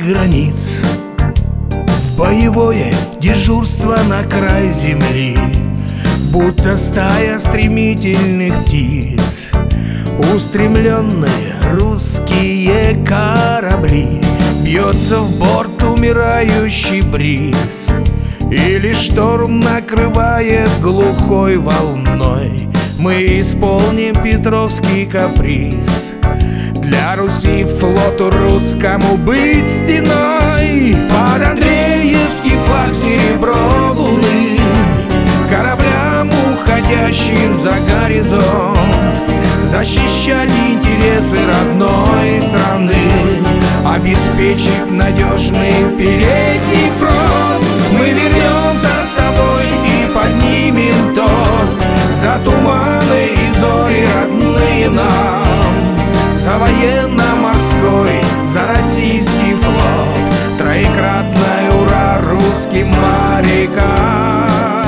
границ, в боевое дежурство на край земли, будто стая стремительных птиц. Устремленные русские корабли, бьется в борт умирающий бриз, или шторм накрывает глухой волной. Мы исполним петровский каприз. Для Руси флоту русскому быть стеной. Под Андреевский флаг серебро луны, кораблям, уходящим за горизонт, защищать интересы родной страны, обеспечив надежный передний фронт. Мы вернемся с тобой и поднимем тост за туманы и зори родные нам, за военно-морской, за российский флот. Троекратное ура русским морякам!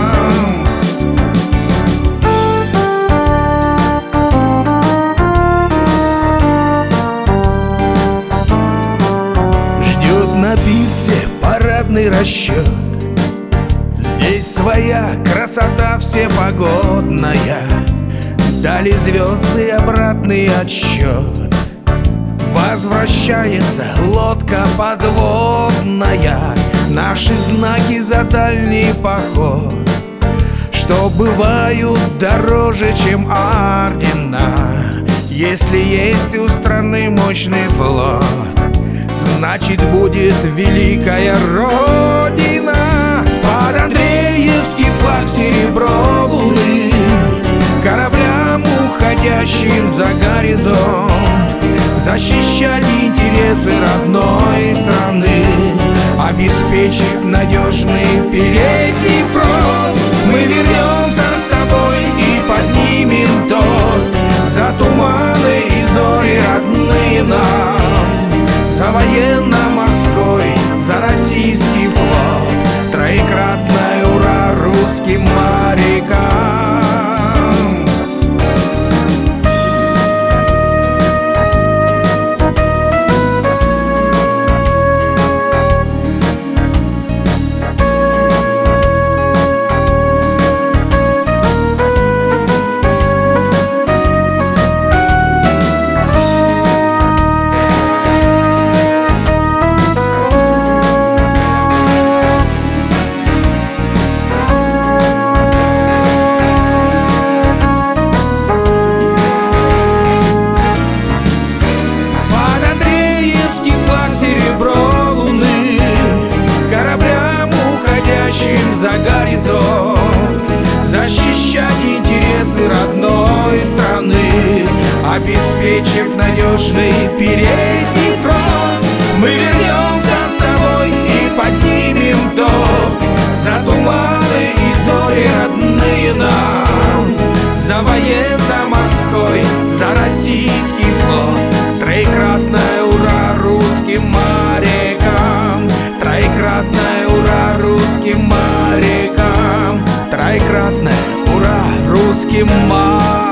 Ждет на пирсе парадный расчет. Здесь своя красота всепогодная, дали звезды обратный отсчет. Возвращается лодка подводная, наши знаки за дальний поход, что бывают дороже, чем ордена. Если есть у страны мощный флот, значит будет великая Родина. Под Андреевский флаг серебро луны, кораблям, уходящим за горизонт, защищать интересы родной страны, обеспечив надежный передний фронт. Мы вернемся с тобой и поднимем тост за туманы и зори родные нам, за военно-морской, за российский флот. Троекратное ура русским морякам! За горизонт, защищать интересы родной страны, обеспечив надежный передний фронт. Мы вернемся с тобой и поднимем тост за туманы и зори родные нам, за военно-морской, за российский флот. Троекратное ура русским морякам! Троекратное ура русским морякам! Троекратное ура русским морякам!